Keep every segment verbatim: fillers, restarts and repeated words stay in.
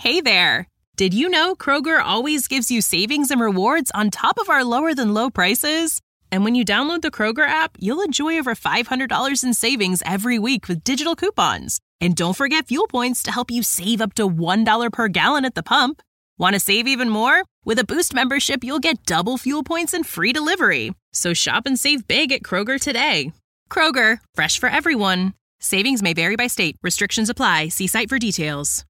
Hey there! Did you know Kroger always gives you savings and rewards on top of our lower-than-low prices? And when you download the Kroger app, you'll enjoy over five hundred dollars in savings every week with digital coupons. And don't forget fuel points to help you save up to one dollar per gallon at the pump. Want to save even more? With a Boost membership, you'll get double fuel points and free delivery. So shop and save big at Kroger today. Kroger, fresh for everyone. Savings may vary by state. Restrictions apply. See site for details.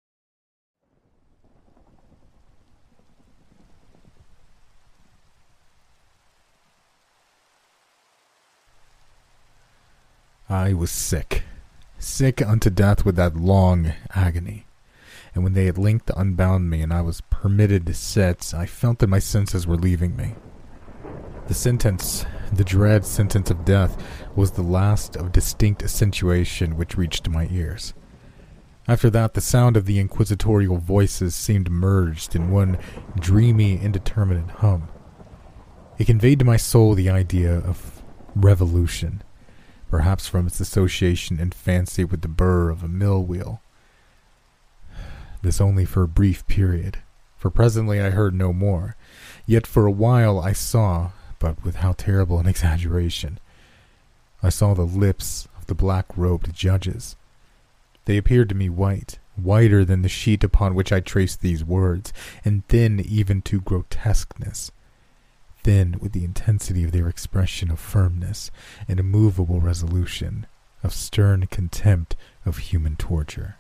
I was sick, sick unto death with that long agony, and when they at length unbound me and I was permitted to sit, I felt that my senses were leaving me. The sentence, the dread sentence of death, was the last of distinct accentuation which reached my ears. After that, the sound of the inquisitorial voices seemed merged in one dreamy, indeterminate hum. It conveyed to my soul the idea of revolution, perhaps from its association in fancy with the burr of a mill wheel. This only for a brief period, for presently I heard no more. Yet for a while I saw, but with how terrible an exaggeration, I saw the lips of the black-robed judges. They appeared to me white, whiter than the sheet upon which I traced these words, and thin even to grotesqueness. Thin with the intensity of their expression of firmness and immovable resolution, of stern contempt of human torture.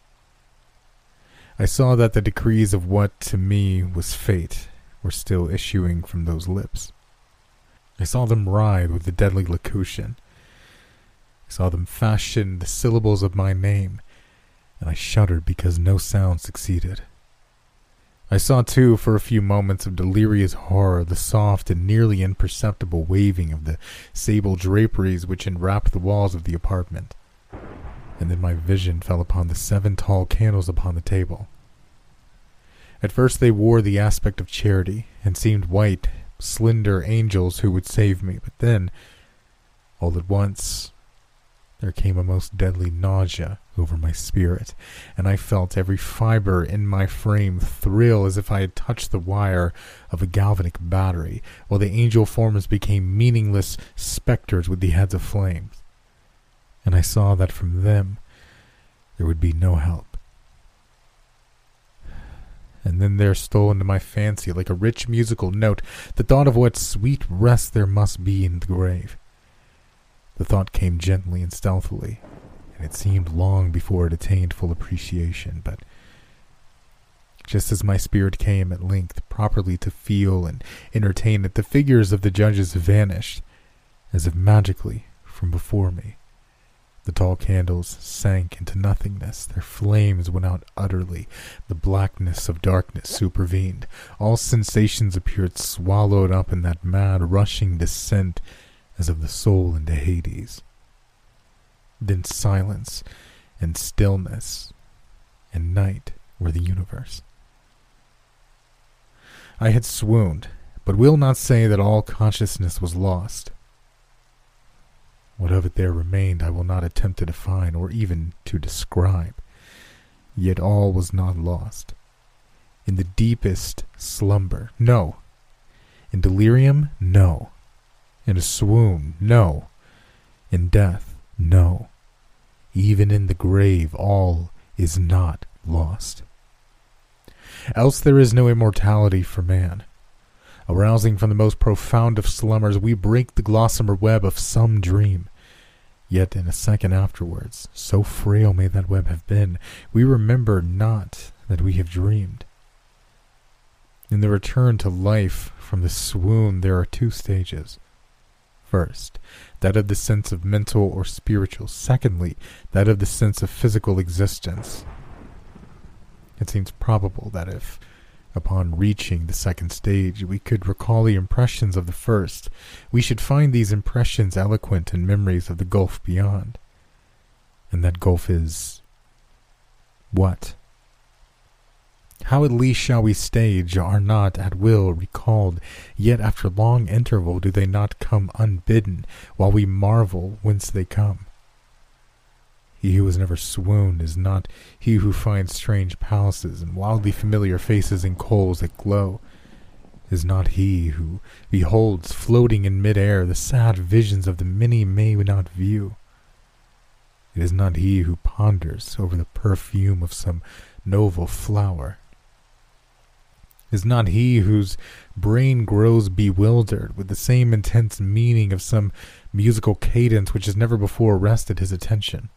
I saw that the decrees of what to me was fate were still issuing from those lips. I saw them writhe with the deadly locution. I saw them fashion the syllables of my name, and I shuddered because no sound succeeded. I saw, too, for a few moments of delirious horror, the soft and nearly imperceptible waving of the sable draperies which enwrapped the walls of the apartment. And then my vision fell upon the seven tall candles upon the table. At first they wore the aspect of charity, and seemed white, slender angels who would save me, but then, all at once, there came a most deadly nausea over my spirit, and I felt every fiber in my frame thrill as if I had touched the wire of a galvanic battery, while the angel forms became meaningless specters with the heads of flames. And I saw that from them there would be no help. And then there stole into my fancy, like a rich musical note, the thought of what sweet rest there must be in the grave. The thought came gently and stealthily, and it seemed long before it attained full appreciation, but just as my spirit came at length properly to feel and entertain it, the figures of the judges vanished, as if magically, from before me. The tall candles sank into nothingness, their flames went out utterly, the blackness of darkness supervened, all sensations appeared swallowed up in that mad rushing descent as of the soul into Hades. Then silence and stillness and night were the universe. I had swooned, but will not say that all consciousness was lost. What of it there remained I will not attempt to define or even to describe. Yet all was not lost. In the deepest slumber, no. In delirium, no. In a swoon, no. In death, no. Even in the grave, all is not lost. Else there is no immortality for man. Arousing from the most profound of slumbers, we break the gossamer web of some dream. Yet in a second afterwards, so frail may that web have been, we remember not that we have dreamed. In the return to life from the swoon, there are two stages. First, that of the sense of mental or spiritual. Secondly, that of the sense of physical existence. It seems probable that if, upon reaching the second stage, we could recall the impressions of the first, we should find these impressions eloquent in memories of the gulf beyond. And that gulf is what? How at least shall we stage are not at will recalled, yet after long interval do they not come unbidden, while we marvel whence they come. He who has never swooned is not he who finds strange palaces and wildly familiar faces in coals that glow. Is not he who beholds floating in mid-air the sad visions of the many may not view. It is not he who ponders over the perfume of some novel flower. It is not he whose brain grows bewildered with the same intense meaning of some musical cadence which has never before arrested his attention.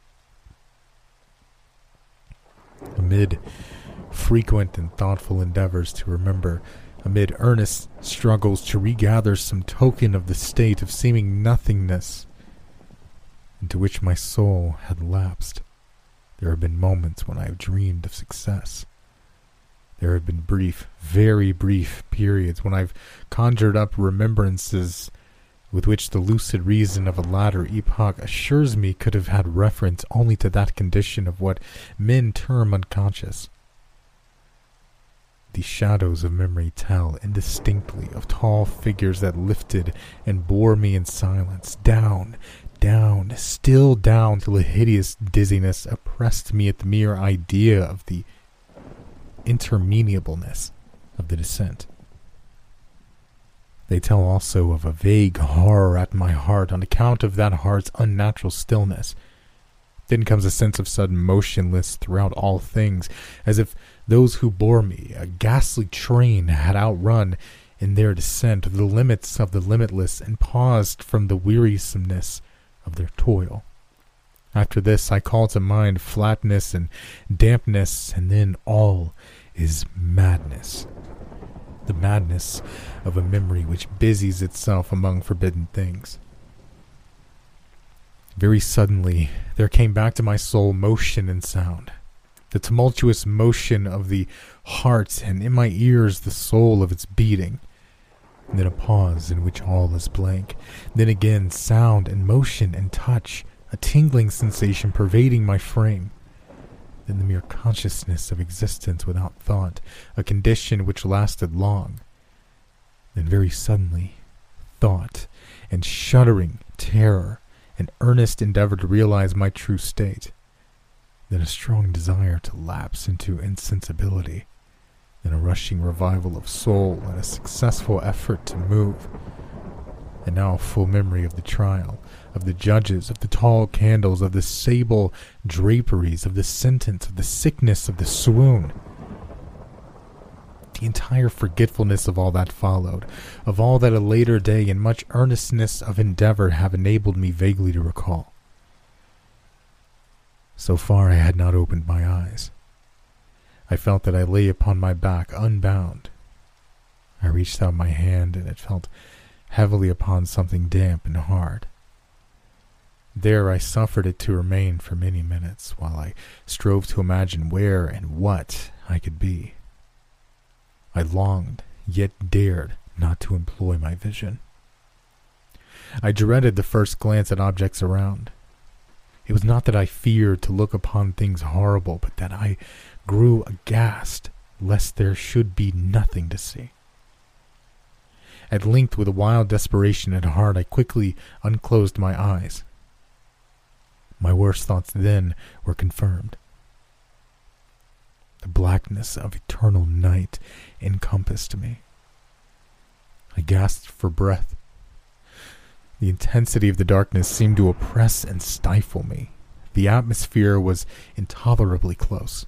Amid frequent and thoughtful endeavors to remember, amid earnest struggles to regather some token of the state of seeming nothingness into which my soul had lapsed, there have been moments when I have dreamed of success. There have been brief, very brief periods when I've conjured up remembrances with which the lucid reason of a latter epoch assures me could have had reference only to that condition of what men term unconscious. The shadows of memory tell indistinctly of tall figures that lifted and bore me in silence, down, down, still down, till a hideous dizziness oppressed me at the mere idea of the interminableness of the descent. They tell also of a vague horror at my heart on account of that heart's unnatural stillness. Then comes a sense of sudden motionless throughout all things, as if those who bore me, a ghastly train, had outrun in their descent the limits of the limitless and paused from the wearisomeness of their toil. After this I call to mind flatness and dampness, and then all is madness. The madness of a memory which busies itself among forbidden things. Very suddenly there came back to my soul motion and sound, the tumultuous motion of the heart, and in my ears the soul of its beating. And then a pause in which all is blank. Then again sound and motion and touch, a tingling sensation pervading my frame. Then the mere consciousness of existence without thought, a condition which lasted long. Then very suddenly, thought and shuddering terror, an earnest endeavor to realize my true state. Then a strong desire to lapse into insensibility. Then a rushing revival of soul and a successful effort to move. And now a full memory of the trial, of the judges, of the tall candles, of the sable draperies, of the sentence, of the sickness, of the swoon. The entire forgetfulness of all that followed, of all that a later day and much earnestness of endeavor have enabled me vaguely to recall. So far I had not opened my eyes. I felt that I lay upon my back unbound. I reached out my hand and it felt heavily upon something damp and hard. There I suffered it to remain for many minutes while I strove to imagine where and what I could be. I longed, yet dared not to employ my vision. I dreaded the first glance at objects around. It was not that I feared to look upon things horrible, but that I grew aghast lest there should be nothing to see. At length, with a wild desperation at heart, I quickly unclosed my eyes. My worst thoughts then were confirmed. The blackness of eternal night encompassed me. I gasped for breath. The intensity of the darkness seemed to oppress and stifle me. The atmosphere was intolerably close.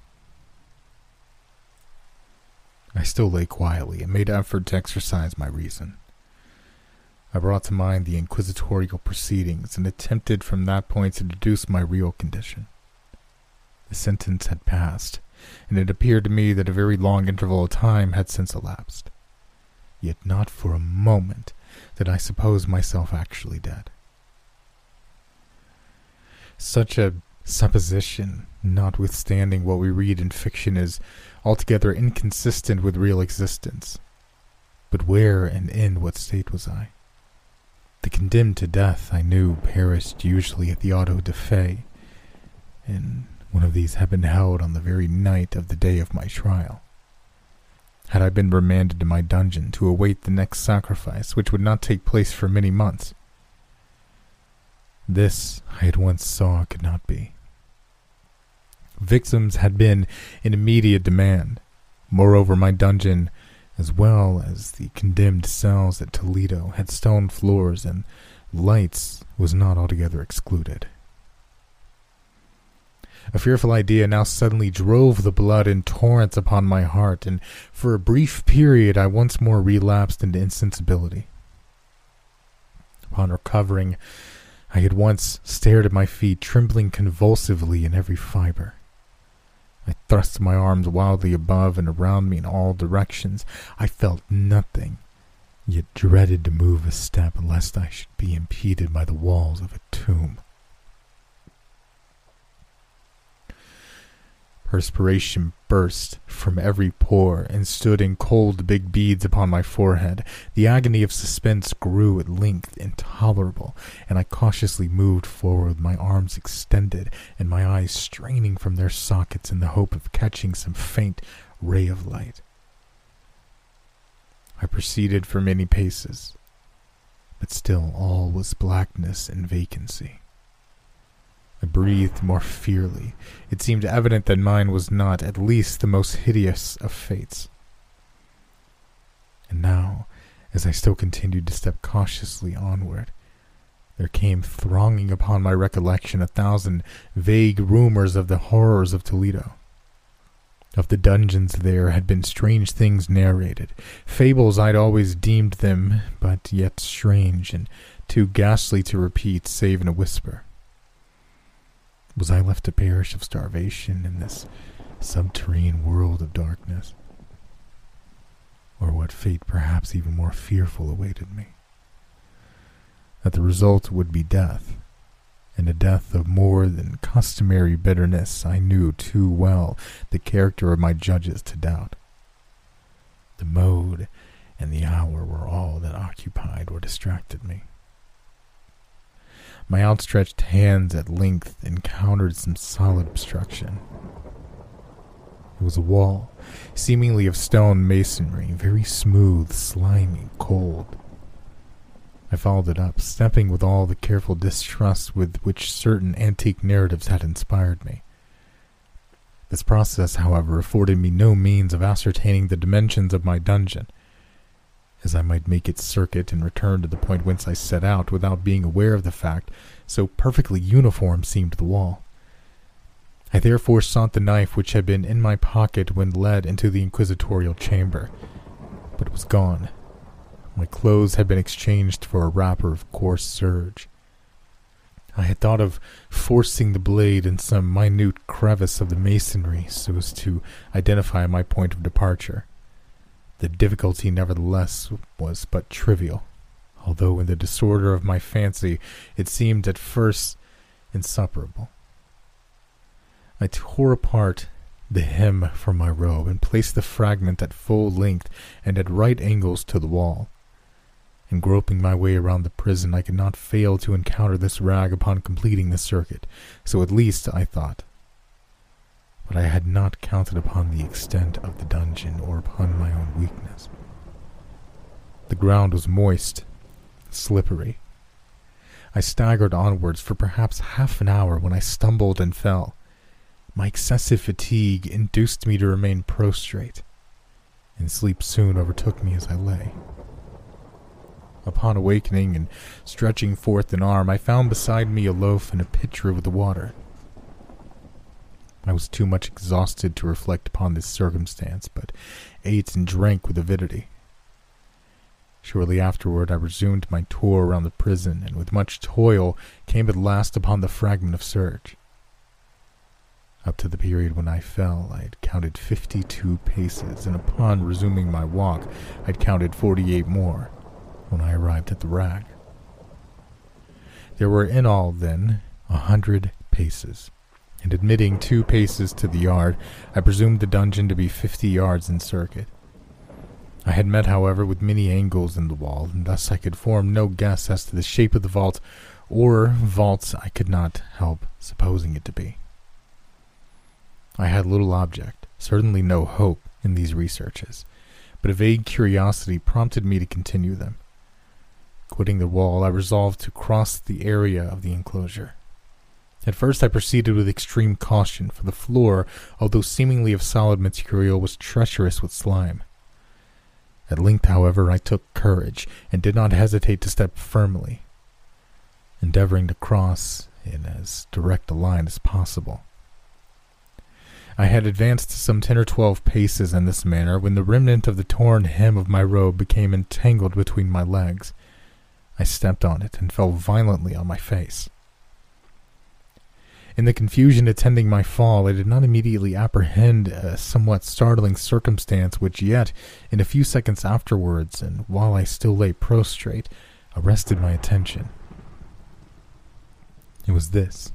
I still lay quietly and made effort to exercise my reason. I brought to mind the inquisitorial proceedings and attempted from that point to deduce my real condition. The sentence had passed, and it appeared to me that a very long interval of time had since elapsed. Yet not for a moment did I suppose myself actually dead. Such a supposition, notwithstanding what we read in fiction, is altogether inconsistent with real existence. But where and in what state was I? The condemned to death, I knew, perished usually at the auto da fe, and one of these had been held on the very night of the day of my trial. Had I been remanded to my dungeon to await the next sacrifice, which would not take place for many months? This, I at once saw, could not be. Victims had been in immediate demand. Moreover, my dungeon, as well as the condemned cells at Toledo, had stone floors, and lights was not altogether excluded. A fearful idea now suddenly drove the blood in torrents upon my heart, and for a brief period I once more relapsed into insensibility. Upon recovering, I had once stared at my feet, trembling convulsively in every fiber. I thrust my arms wildly above and around me in all directions. I felt nothing, yet dreaded to move a step lest I should be impeded by the walls of a tomb. Perspiration burst from every pore and stood in cold big beads upon my forehead. The agony of suspense grew at length intolerable, and I cautiously moved forward with my arms extended and my eyes straining from their sockets in the hope of catching some faint ray of light. I proceeded for many paces, but still all was blackness and vacancy. I breathed more fiercely. It seemed evident that mine was not, at least, the most hideous of fates. And now, as I still continued to step cautiously onward, there came thronging upon my recollection a thousand vague rumors of the horrors of Toledo. Of the dungeons there had been strange things narrated, fables I'd always deemed them, but yet strange and too ghastly to repeat save in a whisper. Was I left to perish of starvation in this subterranean world of darkness? Or what fate perhaps even more fearful awaited me? That the result would be death, and a death of more than customary bitterness I knew too well the character of my judges to doubt. The mode and the hour were all that occupied or distracted me. My outstretched hands at length encountered some solid obstruction. It was a wall, seemingly of stone masonry, very smooth, slimy, cold. I followed it up, stepping with all the careful distrust with which certain antique narratives had inspired me. This process, however, afforded me no means of ascertaining the dimensions of my dungeon, as I might make its circuit and return to the point whence I set out without being aware of the fact, so perfectly uniform seemed the wall. I therefore sought the knife which had been in my pocket when led into the inquisitorial chamber, but it was gone. My clothes had been exchanged for a wrapper of coarse serge. I had thought of forcing the blade in some minute crevice of the masonry so as to identify my point of departure. The difficulty, nevertheless, was but trivial, although in the disorder of my fancy it seemed at first insuperable. I tore apart the hem from my robe and placed the fragment at full length and at right angles to the wall. In groping my way around the prison, I could not fail to encounter this rag upon completing the circuit, so at least I thought. But I had not counted upon the extent of the dungeon or upon my own weakness. The ground was moist, slippery. I staggered onwards for perhaps half an hour when I stumbled and fell. My excessive fatigue induced me to remain prostrate, and sleep soon overtook me as I lay. Upon awakening and stretching forth an arm, I found beside me a loaf and a pitcher with the water. I was too much exhausted to reflect upon this circumstance, but ate and drank with avidity. Shortly afterward I resumed my tour around the prison, and with much toil came at last upon the fragment of serge. Up to the period when I fell, I had counted fifty-two paces, and upon resuming my walk, I had counted forty-eight more, when I arrived at the rag. There were in all, then, a hundred paces. And admitting two paces to the yard, I presumed the dungeon to be fifty yards in circuit. I had met, however, with many angles in the wall, and thus I could form no guess as to the shape of the vault, or vaults I could not help supposing it to be. I had little object, certainly no hope, in these researches, but a vague curiosity prompted me to continue them. Quitting the wall, I resolved to cross the area of the enclosure. At first I proceeded with extreme caution, for the floor, although seemingly of solid material, was treacherous with slime. At length, however, I took courage, and did not hesitate to step firmly, endeavoring to cross in as direct a line as possible. I had advanced some ten or twelve paces in this manner when the remnant of the torn hem of my robe became entangled between my legs. I stepped on it and fell violently on my face. In the confusion attending my fall, I did not immediately apprehend a somewhat startling circumstance which yet, in a few seconds afterwards, and while I still lay prostrate, arrested my attention. It was this.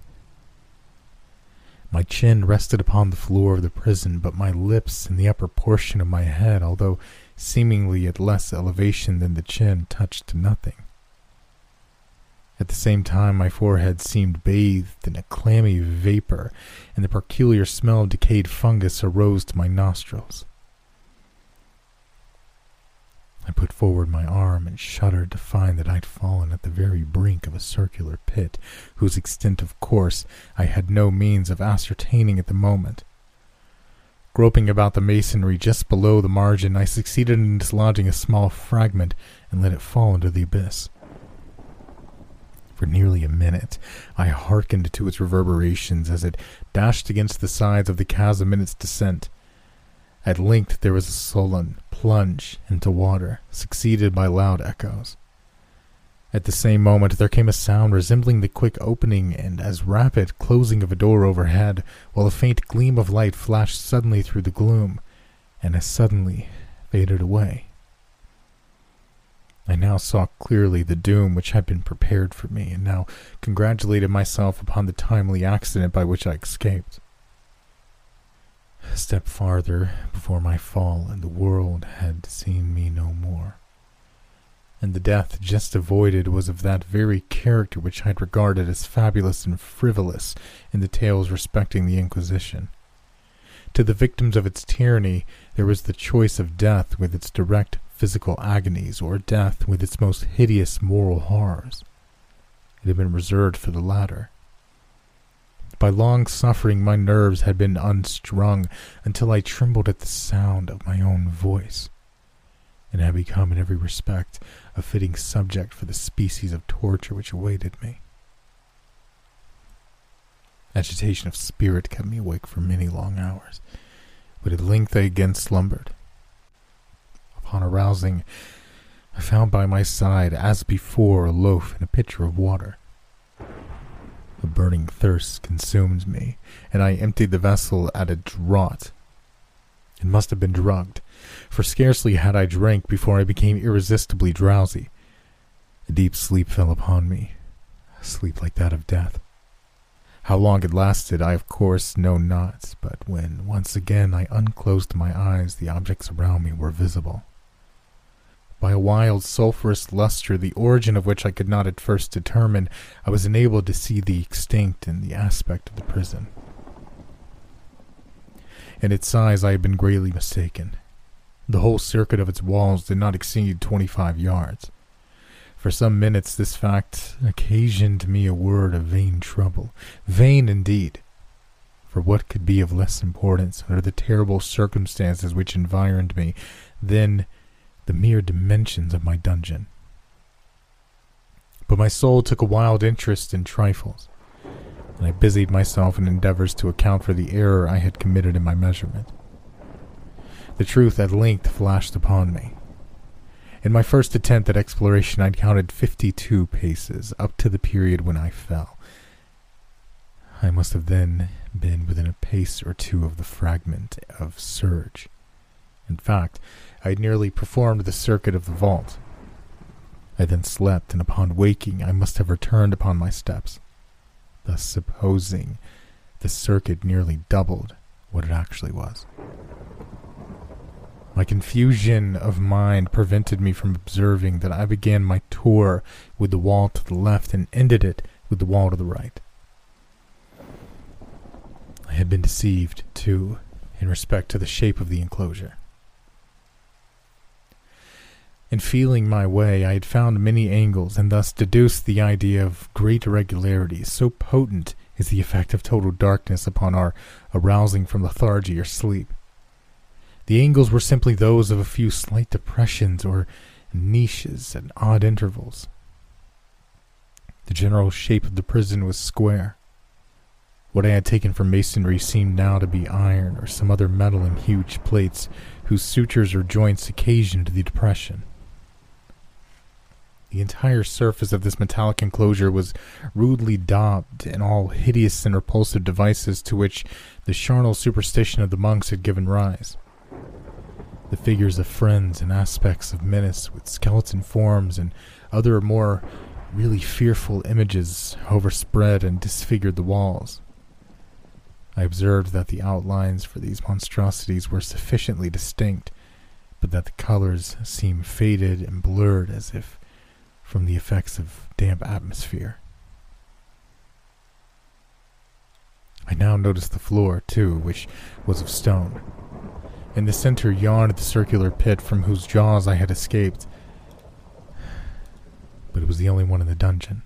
My chin rested upon the floor of the prison, but my lips and the upper portion of my head, although seemingly at less elevation than the chin, touched nothing. At the same time, my forehead seemed bathed in a clammy vapor, and the peculiar smell of decayed fungus arose to my nostrils. I put forward my arm and shuddered to find that I had fallen at the very brink of a circular pit, whose extent, of course, I had no means of ascertaining at the moment. Groping about the masonry just below the margin, I succeeded in dislodging a small fragment and let it fall into the abyss. For nearly a minute, I hearkened to its reverberations as it dashed against the sides of the chasm in its descent. At length there was a sullen plunge into water, succeeded by loud echoes. At the same moment there came a sound resembling the quick opening and as rapid closing of a door overhead, while a faint gleam of light flashed suddenly through the gloom, and as suddenly faded away. I now saw clearly the doom which had been prepared for me, and now congratulated myself upon the timely accident by which I escaped. A step farther before my fall, and the world had seen me no more. And the death just avoided was of that very character which I had regarded as fabulous and frivolous in the tales respecting the Inquisition. To the victims of its tyranny there was the choice of death with its direct physical agonies, or death with its most hideous moral horrors. It had been reserved for the latter. By long suffering my nerves had been unstrung until I trembled at the sound of my own voice, and had become in every respect a fitting subject for the species of torture which awaited me. Agitation of spirit kept me awake for many long hours, but at length I again slumbered. Upon arousing, I found by my side, as before, a loaf and a pitcher of water. A burning thirst consumed me, and I emptied the vessel at a draught. It must have been drugged, for scarcely had I drank before I became irresistibly drowsy. A deep sleep fell upon me, a sleep like that of death. How long it lasted, I of course know not, but when once again I unclosed my eyes, the objects around me were visible. By a wild sulphurous luster, the origin of which I could not at first determine, I was enabled to see the extent and the aspect of the prison. In its size I had been greatly mistaken. The whole circuit of its walls did not exceed twenty-five yards. For some minutes this fact occasioned me a word of vain trouble. Vain indeed, for what could be of less importance under the terrible circumstances which environed me than the mere dimensions of my dungeon? But my soul took a wild interest in trifles, and I busied myself in endeavors to account for the error I had committed in my measurement. The truth at length flashed upon me. In my first attempt at exploration, I'd counted fifty-two paces, up to the period when I fell. I must have then been within a pace or two of the fragment of serge. In fact, I had nearly performed the circuit of the vault. I then slept, and upon waking I must have returned upon my steps, thus supposing the circuit nearly doubled what it actually was. My confusion of mind prevented me from observing that I began my tour with the wall to the left and ended it with the wall to the right. I had been deceived, too, in respect to the shape of the enclosure. In feeling my way, I had found many angles, and thus deduced the idea of great irregularities, so potent is the effect of total darkness upon our arousing from lethargy or sleep. The angles were simply those of a few slight depressions or niches at odd intervals. The general shape of the prison was square. What I had taken for masonry seemed now to be iron or some other metal in huge plates whose sutures or joints occasioned the depression. The entire surface of this metallic enclosure was rudely daubed in all hideous and repulsive devices to which the charnel superstition of the monks had given rise. The figures of friends and aspects of menace with skeleton forms and other more really fearful images overspread and disfigured the walls. I observed that the outlines for these monstrosities were sufficiently distinct, but that the colors seemed faded and blurred as if from the effects of damp atmosphere. I now noticed the floor, too, which was of stone. In the center yawned the circular pit from whose jaws I had escaped, but it was the only one in the dungeon.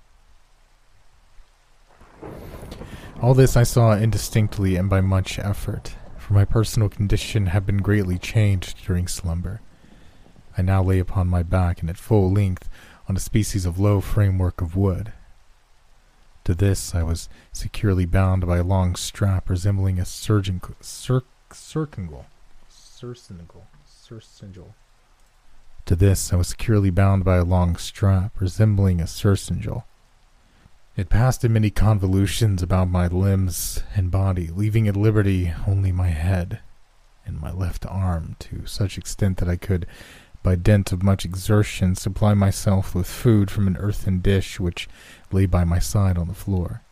All this I saw indistinctly and by much effort, for my personal condition had been greatly changed during slumber. I now lay upon my back and at full length on a species of low framework of wood. To this I was securely bound by a long strap resembling a surcingle, cir- circingle, circingle, circingle. To this I was securely bound by a long strap resembling a surcingle. It passed in many convolutions about my limbs and body, leaving at liberty only my head and my left arm to such extent that I could, by dint of much exertion, supply myself with food from an earthen dish which lay by my side on the floor.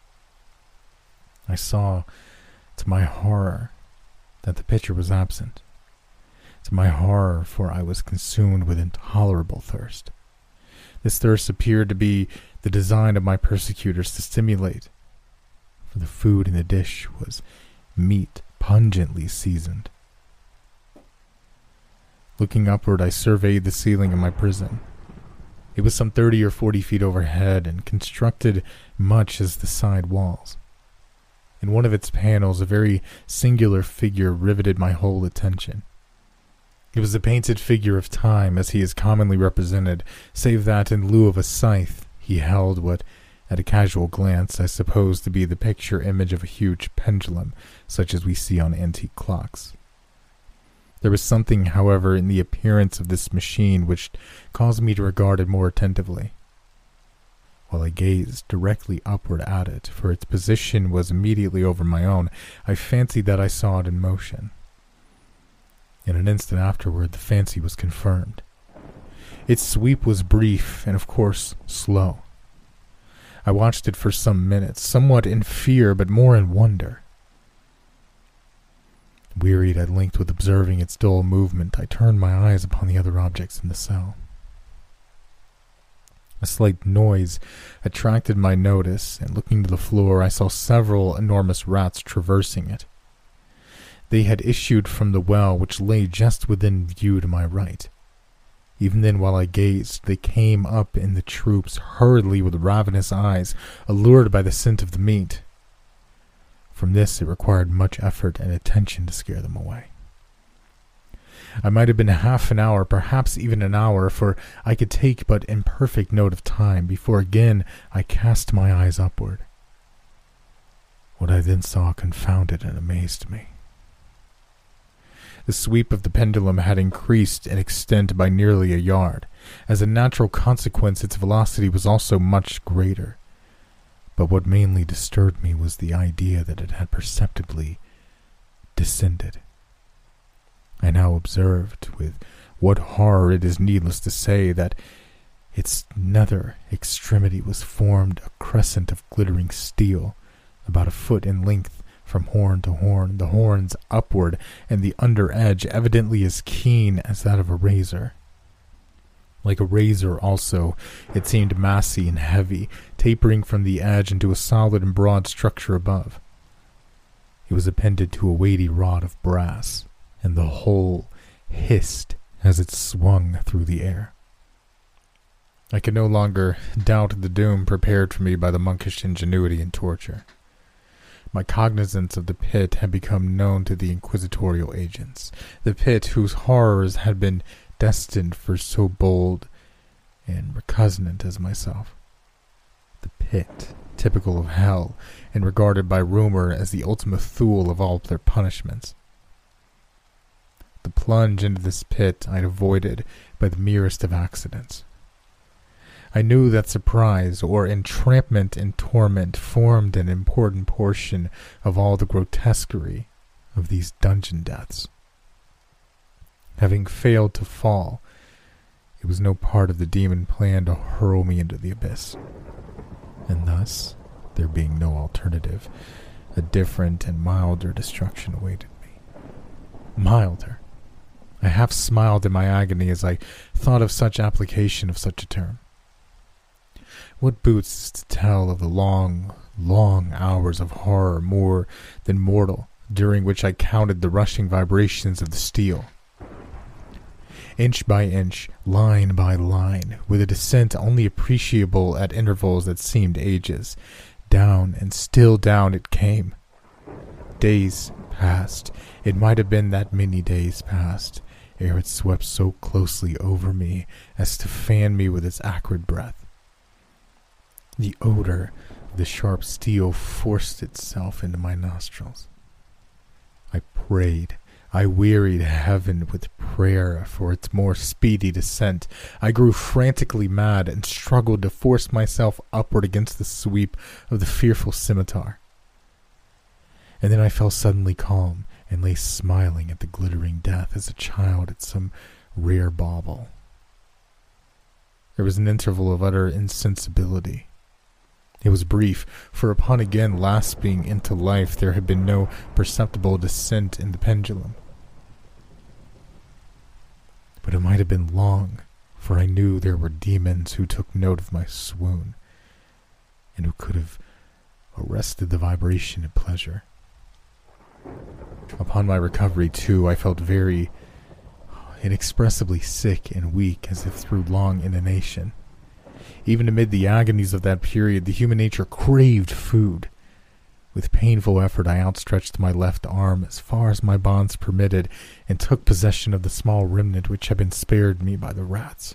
I saw, to my horror, that the pitcher was absent. To my horror, for I was consumed with intolerable thirst. This thirst appeared to be the design of my persecutors to stimulate, for the food in the dish was meat pungently seasoned. Looking upward, I surveyed the ceiling of my prison. It was some thirty or forty feet overhead and constructed much as the side walls. In one of its panels, a very singular figure riveted my whole attention. It was a painted figure of Time, as he is commonly represented, save that in lieu of a scythe, he held what, at a casual glance, I supposed to be the picture image of a huge pendulum, such as we see on antique clocks. There was something, however, in the appearance of this machine which caused me to regard it more attentively. While I gazed directly upward at it, for its position was immediately over my own, I fancied that I saw it in motion. In an instant afterward, the fancy was confirmed. Its sweep was brief and, of course, slow. I watched it for some minutes, somewhat in fear but more in wonder. Wearied at length with observing its dull movement, I turned my eyes upon the other objects in the cell. A slight noise attracted my notice, and looking to the floor, I saw several enormous rats traversing it. They had issued from the well which lay just within view to my right. Even then, while I gazed, they came up in the troops hurriedly with ravenous eyes, allured by the scent of the meat. From this it required much effort and attention to scare them away. I might have been half an hour, perhaps even an hour, for I could take but imperfect note of time, before again I cast my eyes upward. What I then saw confounded and amazed me. The sweep of the pendulum had increased in extent by nearly a yard. As a natural consequence, its velocity was also much greater. But what mainly disturbed me was the idea that it had perceptibly descended. I now observed, with what horror it is needless to say, that its nether extremity was formed a crescent of glittering steel, about a foot in length from horn to horn, the horns upward, and the under edge evidently as keen as that of a razor. Like a razor also, it seemed massy and heavy, tapering from the edge into a solid and broad structure above. It was appended to a weighty rod of brass, and the whole hissed as it swung through the air. I could no longer doubt the doom prepared for me by the monkish ingenuity and torture. My cognizance of the pit had become known to the inquisitorial agents, the pit whose horrors had been destined for so bold and recuznant as myself. The pit, typical of hell, and regarded by rumor as the ultimate Thule of all their punishments. The plunge into this pit I'd avoided by the merest of accidents. I knew that surprise or entrapment in torment formed an important portion of all the grotesquerie of these dungeon deaths. Having failed to fall, it was no part of the demon plan to hurl me into the abyss. And thus, there being no alternative, a different and milder destruction awaited me. Milder. I half smiled in my agony as I thought of such application of such a term. What boots to tell of the long, long hours of horror more than mortal, during which I counted the rushing vibrations of the steel. Inch by inch, line by line, with a descent only appreciable at intervals that seemed ages, down and still down it came. Days passed. It might have been that many days passed, ere it swept so closely over me as to fan me with its acrid breath. The odor of the sharp steel forced itself into my nostrils. I prayed. I wearied heaven with prayer for its more speedy descent. I grew frantically mad and struggled to force myself upward against the sweep of the fearful scimitar. And then I fell suddenly calm and lay smiling at the glittering death as a child at some rare bauble. There was an interval of utter insensibility. It was brief, for upon again lapsing into life there had been no perceptible descent in the pendulum. But it might have been long, for I knew there were demons who took note of my swoon, and who could have arrested the vibration at pleasure. Upon my recovery, too, I felt very inexpressibly sick and weak, as if through long inanition. Even amid the agonies of that period, the human nature craved food. With painful effort, I outstretched my left arm as far as my bonds permitted and took possession of the small remnant which had been spared me by the rats.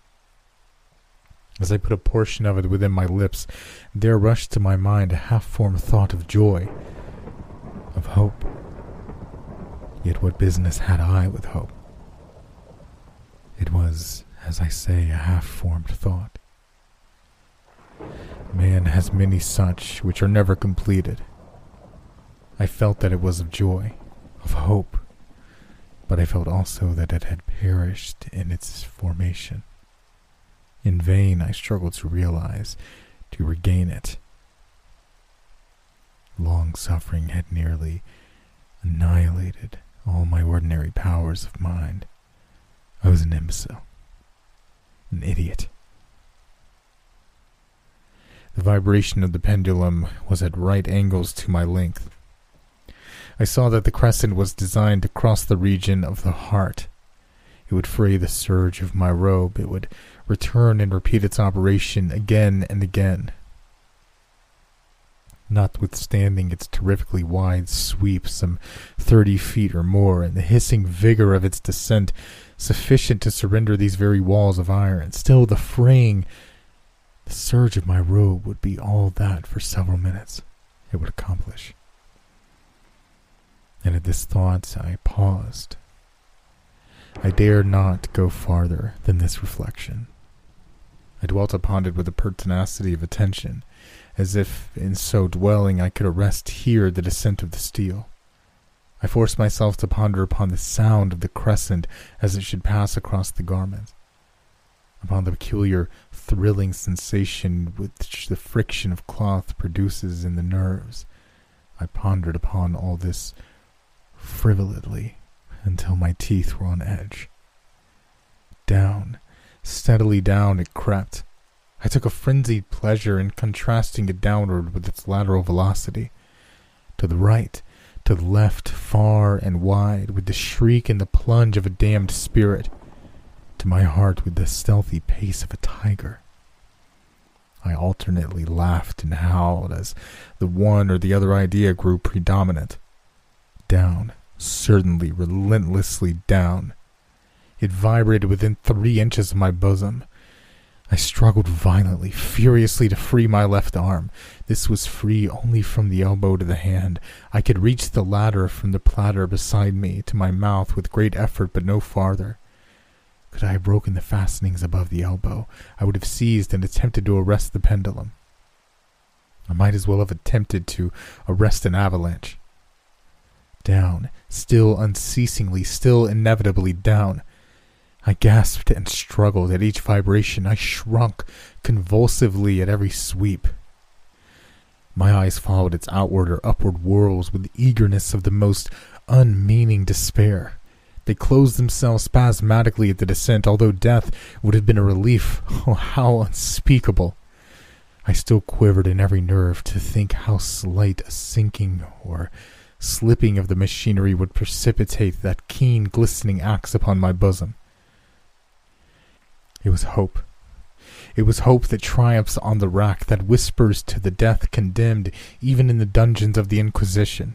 As I put a portion of it within my lips, there rushed to my mind a half-formed thought of joy, of hope. Yet what business had I with hope? It was, as I say, a half-formed thought. Man has many such which are never completed. I felt that it was of joy, of hope, but I felt also that it had perished in its formation. In vain I struggled to realize, to regain it. Long suffering had nearly annihilated all my ordinary powers of mind. I was an imbecile, an idiot. The vibration of the pendulum was at right angles to my length. I saw that the crescent was designed to cross the region of the heart. It would fray the surge of my robe. It would return and repeat its operation again and again. Notwithstanding its terrifically wide sweep, some thirty feet or more, and the hissing vigor of its descent, sufficient to surrender these very walls of iron, still the fraying, the surge of my robe would be all that for several minutes it would accomplish. And at this thought I paused. I dared not go farther than this reflection. I dwelt upon it with the pertinacity of attention, as if in so dwelling I could arrest here the descent of the steel. I forced myself to ponder upon the sound of the crescent as it should pass across the garment, upon the peculiar thrilling sensation which the friction of cloth produces in the nerves. I pondered upon all this frivolity until my teeth were on edge. Down, steadily down it crept. I took a frenzied pleasure in contrasting it downward with its lateral velocity. To the right, to the left, far and wide, with the shriek and the plunge of a damned spirit. To my heart with the stealthy pace of a tiger. I alternately laughed and howled as the one or the other idea grew predominant. Down, certainly relentlessly down. It vibrated within three inches of my bosom. I struggled violently, furiously to free my left arm. This was free only from the elbow to the hand. I could reach the ladder from the platter beside me to my mouth with great effort, but no farther. Could I have broken the fastenings above the elbow, I would have seized and attempted to arrest the pendulum. I might as well have attempted to arrest an avalanche. Down, still unceasingly, still inevitably down. I gasped and struggled at each vibration. I shrunk convulsively at every sweep. My eyes followed its outward or upward whirls with the eagerness of the most unmeaning despair. They closed themselves spasmodically at the descent, although death would have been a relief. Oh, how unspeakable! I still quivered in every nerve to think how slight a sinking or slipping of the machinery would precipitate that keen, glistening axe upon my bosom. It was hope. It was hope that triumphs on the rack, that whispers to the death condemned even in the dungeons of the Inquisition.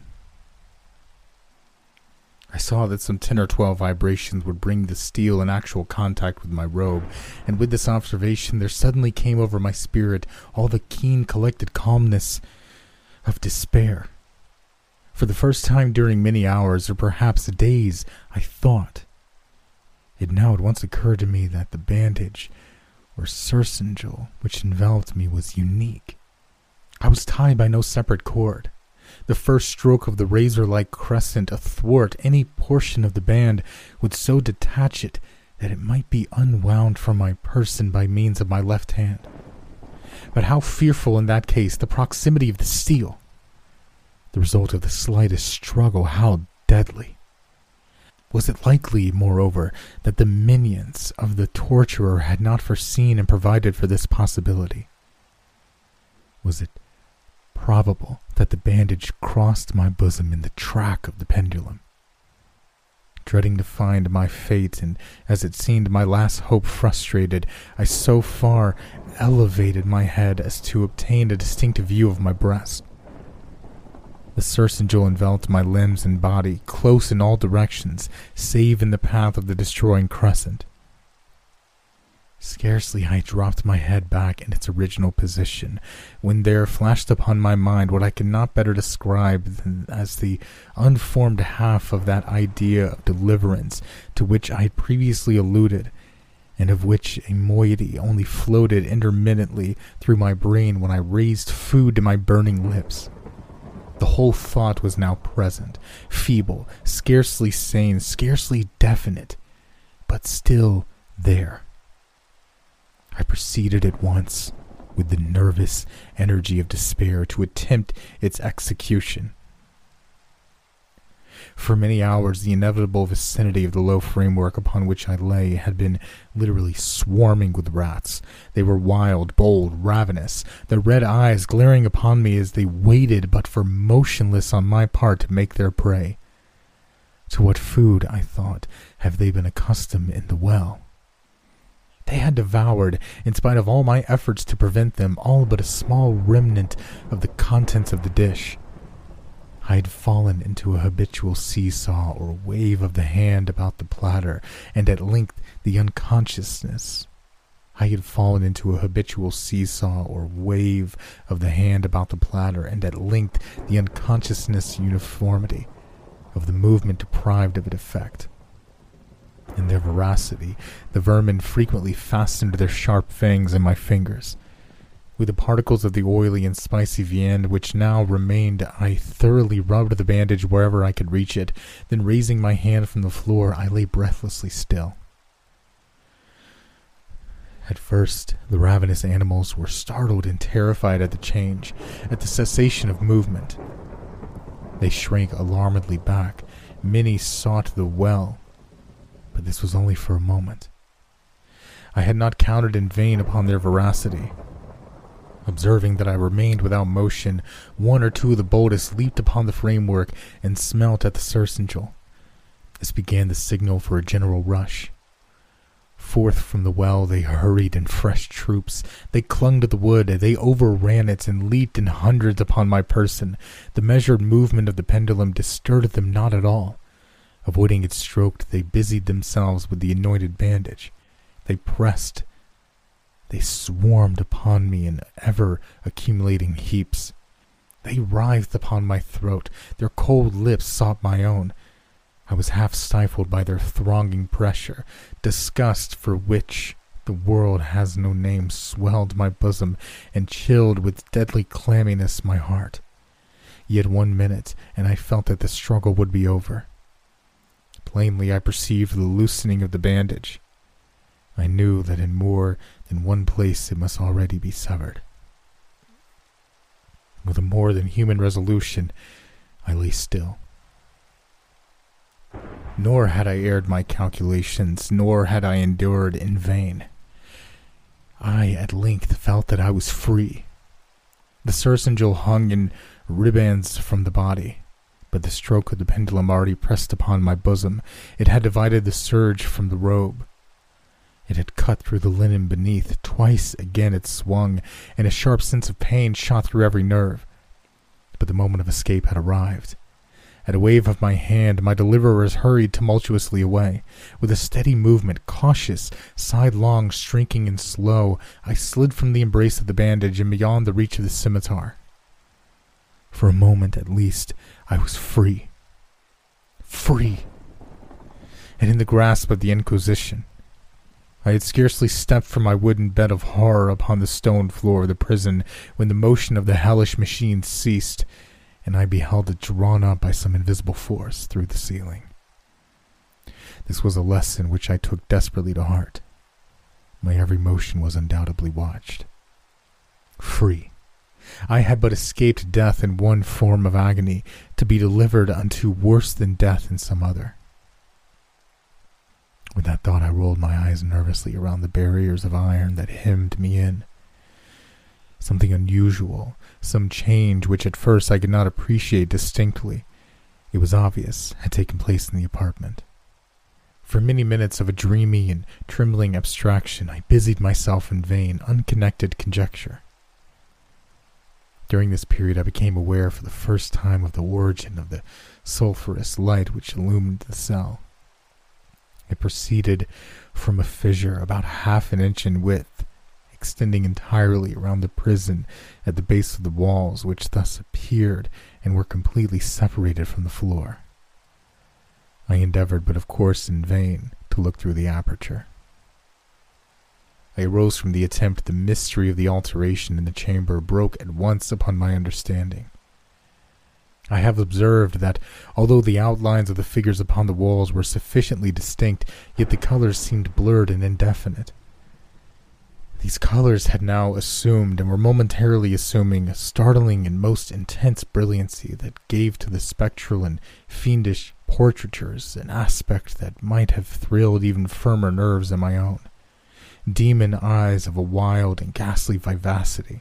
I saw that some ten or twelve vibrations would bring the steel in actual contact with my robe, and with this observation there suddenly came over my spirit all the keen, collected calmness of despair. For the first time during many hours, or perhaps days, I thought. It now at once occurred to me that the bandage, or surcingle, which enveloped me was unique. I was tied by no separate cord. The first stroke of the razor-like crescent athwart any portion of the band would so detach it that it might be unwound from my person by means of my left hand. But how fearful in that case the proximity of the steel! The result of the slightest struggle, how deadly! Was it likely, moreover, that the minions of the torturer had not foreseen and provided for this possibility? Was it probable that the bandage crossed my bosom in the track of the pendulum? Dreading to find my fate, and as it seemed my last hope frustrated, I so far elevated my head as to obtain a distinct view of my breast. The surcingle enveloped my limbs and body, close in all directions, save in the path of the destroying crescent. Scarcely I dropped my head back in its original position, when there flashed upon my mind what I could not better describe than as the unformed half of that idea of deliverance to which I had previously alluded, and of which a moiety only floated intermittently through my brain when I raised food to my burning lips. The whole thought was now present, feeble, scarcely sane, scarcely definite, but still there. I proceeded at once, with the nervous energy of despair, to attempt its execution. For many hours the inevitable vicinity of the low framework upon which I lay had been literally swarming with rats. They were wild, bold, ravenous, their red eyes glaring upon me as they waited but for motionless on my part to make their prey. To what food, I thought, have they been accustomed in the well? They had devoured, in spite of all my efforts to prevent them, all but a small remnant of the contents of the dish. I had fallen into a habitual seesaw or wave of the hand about the platter, and at length the unconsciousness. I had fallen into a habitual seesaw or wave of the hand about the platter, and at length the unconsciousness uniformity of the movement deprived of its effect. In their voracity, the vermin frequently fastened their sharp fangs in my fingers. With the particles of the oily and spicy viand which now remained, I thoroughly rubbed the bandage wherever I could reach it. Then raising my hand from the floor, I lay breathlessly still. At first, the ravenous animals were startled and terrified at the change, at the cessation of movement. They shrank alarmedly back. Many sought the well, but this was only for a moment. I had not counted in vain upon their voracity. Observing that I remained without motion, one or two of the boldest leaped upon the framework and smelt at the surcingle. This began the signal for a general rush. Forth from the well they hurried in fresh troops. They clung to the wood, they overran it, and leaped in hundreds upon my person. The measured movement of the pendulum disturbed them not at all. Avoiding its stroke, they busied themselves with the anointed bandage. They pressed. They swarmed upon me in ever-accumulating heaps. They writhed upon my throat. Their cold lips sought my own. I was half stifled by their thronging pressure. Disgust, for which the world has no name, swelled my bosom and chilled with deadly clamminess my heart. Yet one minute, and I felt that the struggle would be over. Plainly I perceived the loosening of the bandage. I knew that in more than one place it must already be severed. With a more than human resolution, I lay still. Nor had I erred my calculations, nor had I endured in vain. I at length felt that I was free. The surcingle hung in ribands from the body, but the stroke of the pendulum already pressed upon my bosom. It had divided the serge from the robe. It had cut through the linen beneath. Twice again it swung, and a sharp sense of pain shot through every nerve. But the moment of escape had arrived. At a wave of my hand, my deliverers hurried tumultuously away. With a steady movement, cautious, sidelong, shrinking and slow, I slid from the embrace of the bandage and beyond the reach of the scimitar. For a moment, at least, I was free. Free! And in the grasp of the Inquisition. I had scarcely stepped from my wooden bed of horror upon the stone floor of the prison when the motion of the hellish machine ceased, and I beheld it drawn up by some invisible force through the ceiling. This was a lesson which I took desperately to heart. My every motion was undoubtedly watched. Free. I had but escaped death in one form of agony, to be delivered unto worse than death in some other. With that thought I rolled my eyes nervously around the barriers of iron that hemmed me in. Something unusual, some change which at first I could not appreciate distinctly, it was obvious, had taken place in the apartment. For many minutes of a dreamy and trembling abstraction, I busied myself in vain, unconnected conjecture. During this period I became aware for the first time of the origin of the sulphurous light which illumined the cell. It proceeded from a fissure about half an inch in width, extending entirely around the prison at the base of the walls, which thus appeared and were completely separated from the floor. I endeavored, but of course in vain, to look through the aperture. I arose from the attempt. The mystery of the alteration in the chamber broke at once upon my understanding. I have observed that, although the outlines of the figures upon the walls were sufficiently distinct, yet the colors seemed blurred and indefinite. These colors had now assumed, and were momentarily assuming, a startling and most intense brilliancy that gave to the spectral and fiendish portraitures an aspect that might have thrilled even firmer nerves than my own. Demon eyes of a wild and ghastly vivacity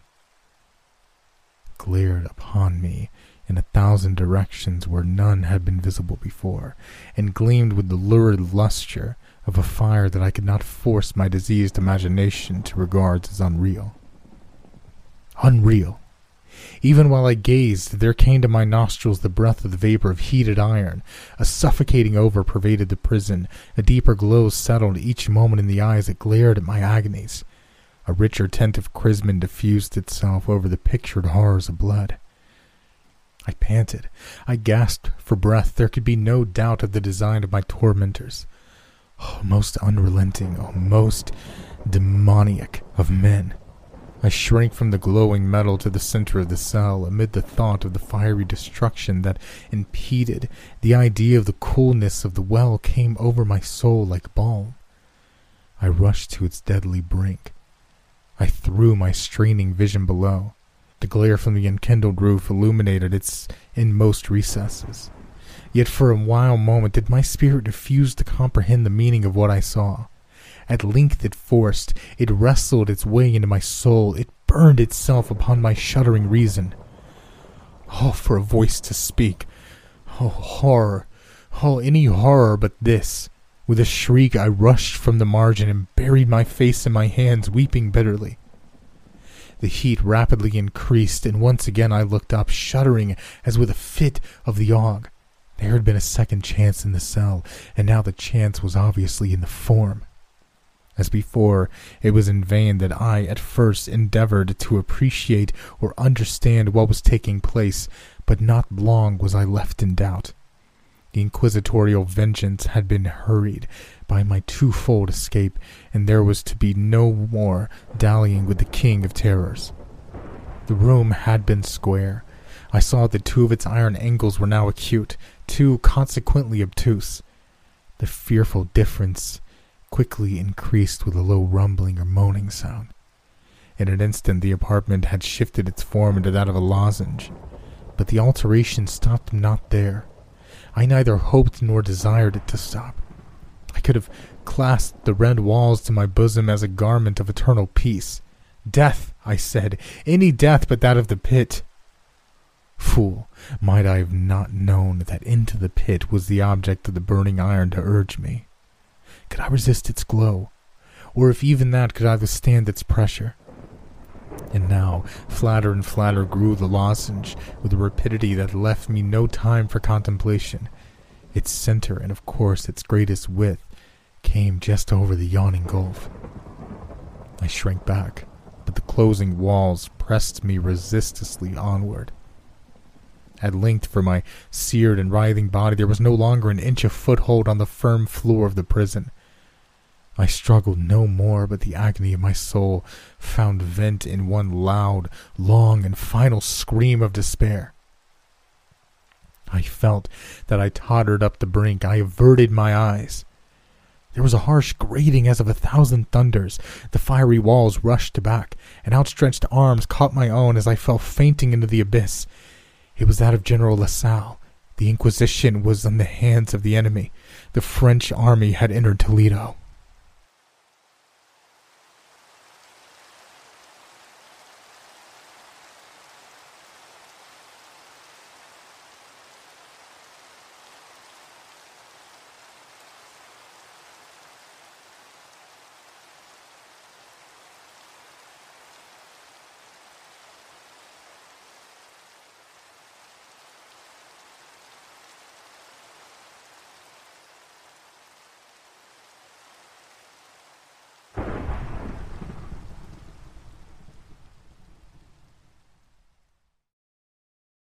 glared upon me in a thousand directions where none had been visible before, and gleamed with the lurid lustre of a fire that I could not force my diseased imagination to regard as unreal. Unreal! Even while I gazed, there came to my nostrils the breath of the vapor of heated iron. A suffocating odor pervaded the prison. A deeper glow settled each moment in the eyes that glared at my agonies. A richer tint of chrism diffused itself over the pictured horrors of blood. I panted. I gasped for breath. There could be no doubt of the design of my tormentors. Oh, most unrelenting, oh, most demoniac of men. I shrank from the glowing metal to the center of the cell, amid the thought of the fiery destruction that impeded. The idea of the coolness of the well came over my soul like balm. I rushed to its deadly brink. I threw my straining vision below. The glare from the unkindled roof illuminated its inmost recesses. Yet for a wild moment did my spirit refuse to comprehend the meaning of what I saw. At length it forced, it wrestled its way into my soul, it burned itself upon my shuddering reason. Oh, for a voice to speak! Oh, horror! Oh, any horror but this! With a shriek, I rushed from the margin and buried my face in my hands, weeping bitterly. The heat rapidly increased, and once again I looked up, shuddering as with a fit of the ague. There had been a second chance in the cell, and now the chance was obviously in the form. As before, it was in vain that I at first endeavored to appreciate or understand what was taking place, but not long was I left in doubt. The inquisitorial vengeance had been hurried by my twofold escape, and there was to be no more dallying with the King of Terrors. The room had been square. I saw that two of its iron angles were now acute, two consequently obtuse. The fearful difference quickly increased with a low rumbling or moaning sound. In an instant the apartment had shifted its form into that of a lozenge, but the alteration stopped not there. I neither hoped nor desired it to stop. I could have clasped the red walls to my bosom as a garment of eternal peace. Death, I said, any death but that of the pit. Fool, might I have not known that into the pit was the object of the burning iron to urge me? Could I resist its glow? Or if even that, could I withstand its pressure? And now, flatter and flatter grew the lozenge, with a rapidity that left me no time for contemplation. Its center, and of course its greatest width, came just over the yawning gulf. I shrank back, but the closing walls pressed me resistlessly onward. At length, for my seared and writhing body, there was no longer an inch of foothold on the firm floor of the prison. I struggled no more, but the agony of my soul found vent in one loud, long, and final scream of despair. I felt that I tottered up the brink. I averted my eyes. There was a harsh grating as of a thousand thunders. The fiery walls rushed back, and outstretched arms caught my own as I fell fainting into the abyss. It was that of General Lasalle. The Inquisition was in the hands of the enemy. The French army had entered Toledo.